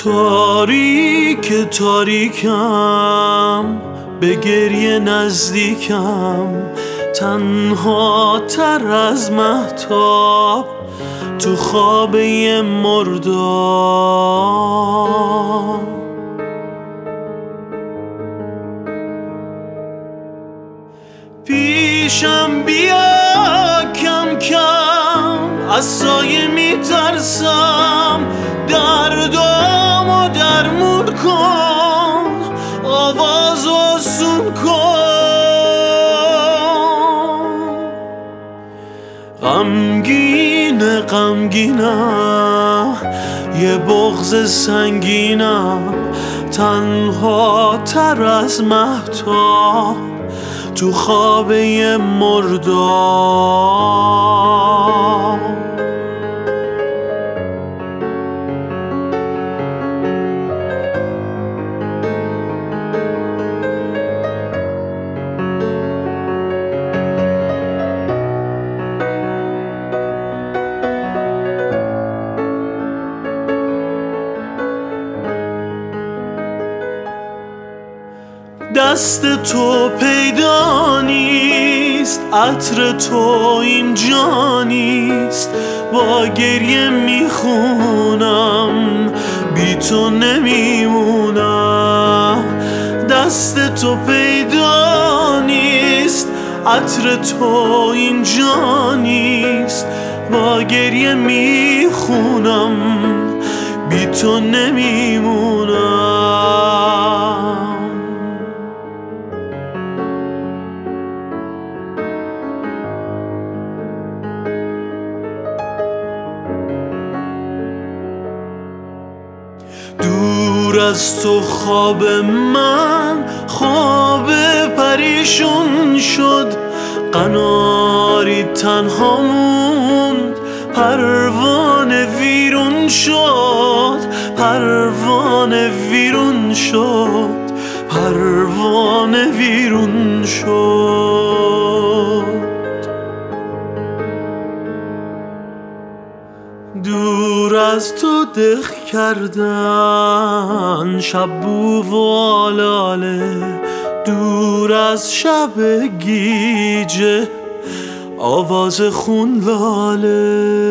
تاریک تاریکم، به گریه نزدیکم، تنها تر از مهتاب تو خواب یه مرداب. پیشم بیا کم کم، از سایه میترسم، دردامو درمون کن، آواز آسون کن. غمگینه غمگینم، یه بغض سنگینم، تنها تر از مهتاب تو خواب یه مرداب. دست تو پیدا نیست، عطر تو اینجا نیست، با گریه میخونم، بی تو نمیمونم. دست تو پیدا نیست، عطر تو اینجا نیست، با گریه میخونم، بی تو نمیمونم. دور از تو خواب من خواب پریشون شد، قناری تنها موند، پروانه ویرون شد، پروانه ویرون شد، پروانه ویرون شد. دور از تو دق کردن شب بو و آلاله، دور از شب گیجه آواز خون لاله.